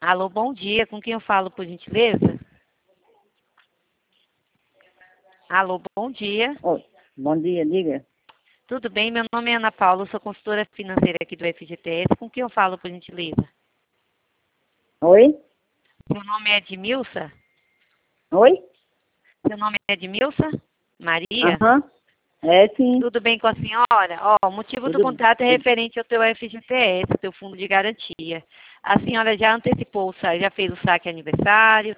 Alô, bom dia. Com quem eu falo, por gentileza? Alô, bom dia. Oi, bom dia, diga. Tudo bem? Meu nome é Ana Paula, sou consultora financeira aqui do FGTS. Com quem eu falo, por gentileza? Oi? Seu nome é Edmilsa? Oi? Seu nome é Edmilsa? Maria? Aham. É, sim. Tudo bem com a senhora? Ó, o motivo do Tudo, contato é tudo. referente ao teu FGTS, o teu fundo de garantia. A senhora já antecipou o saque, já fez o saque aniversário?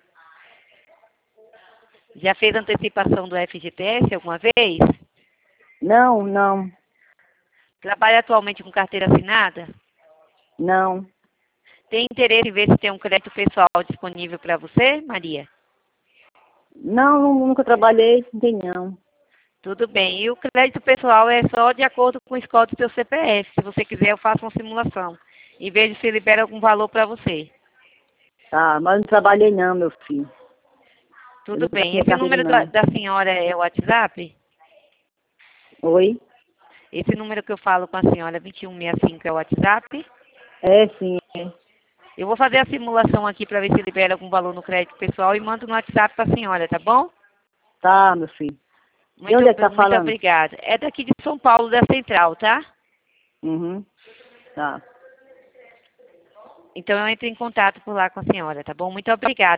Já fez antecipação do FGTS alguma vez? Não, não, Trabalha atualmente com carteira assinada? não. Tem interesse em ver se tem um crédito pessoal disponível para você, Maria? Não, nunca trabalhei, não tem não. Tudo bem. E o crédito pessoal é só de acordo com o score do seu CPF. Se você quiser, eu faço uma simulação e vejo se libera algum valor para você. Tá, mas não trabalhei não, meu filho. Eu Tudo nunca bem. tinha Esse carteira número não. da senhora é o WhatsApp? Oi? Esse número que eu falo com a senhora, 2165, é o WhatsApp? É, sim. É. Eu vou fazer a simulação aqui para ver se libera algum valor no crédito pessoal e mando no WhatsApp para a senhora, tá bom? Tá, meu filho. De Muito, onde é que tá muito falando? obrigada. É daqui de São Paulo, da Central, tá? Uhum. Tá. Então eu entro em contato por lá com a senhora, tá bom? Muito obrigada.